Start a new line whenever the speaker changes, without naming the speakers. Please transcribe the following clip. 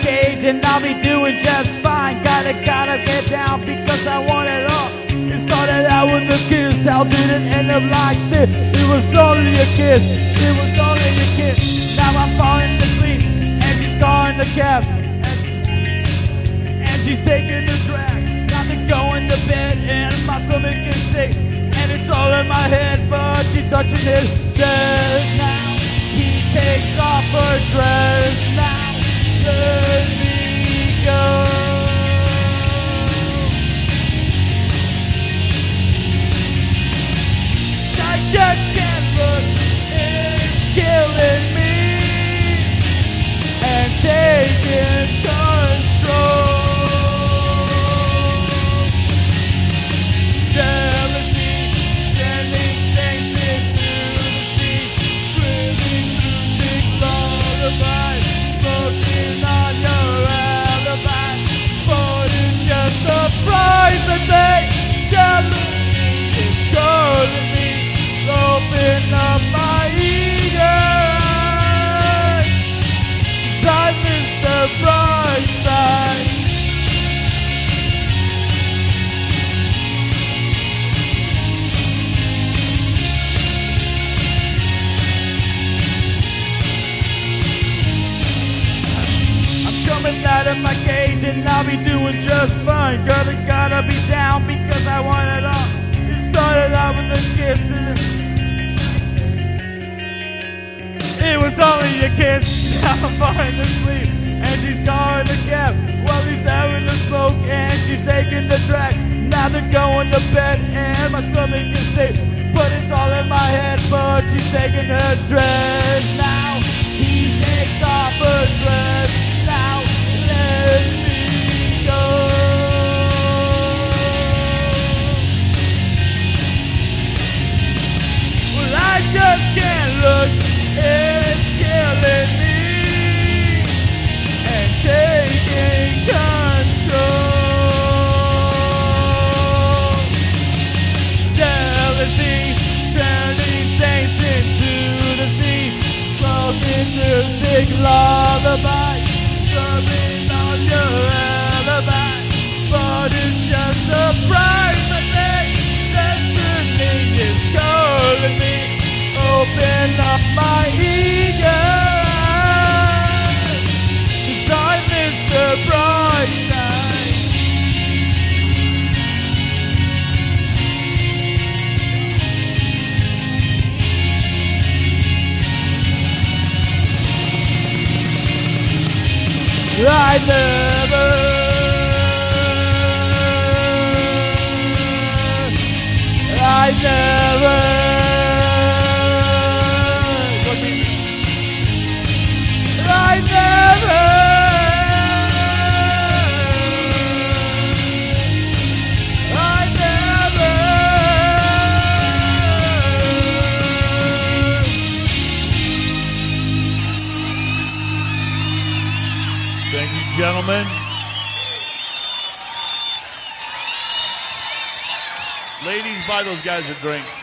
cage and I'll be doing just fine. Gotta get down because I want it all. It started out with a kiss, how did it end up like this? It was only a kiss, it was only a kiss. Now I'm falling asleep and she's calling the cab. And she's taking the drag. Got to go in the bed and my stomach is sick. And it's all in my head, but she's touching his chest now. He takes off her dress now. Let me go. I just can't look, it's killing me and taking control. Jealousy, sending things into the sea, screaming music lullabies, smoking on your alibi. But it's just a price I pay. Jealousy is calling me. Open up my eager eyes, 'cause I miss the bright side. I'm coming out of my cage and I'll be doing just fine. Gotta be down because I want it all. It started out with a kiss and it was only a kiss. Now I'm falling asleep and she's calling the cab while he's having a smoke and she's taking the track. Now they're going to bed and my stomach is sick, but it's all in my head. But she's taking her dress now. He takes off her dress now. Let me go. Well, I just can't look. It's killing me and taking control. Jealousy, turning things into the sea, smoking music lullaby, drumming on your alibi. But it's just a price I pay. Destiny is calling me. Open up my eager eyes, 'cause I miss the bright side. I never
Thank you, gentlemen. Ladies, buy those guys a drink.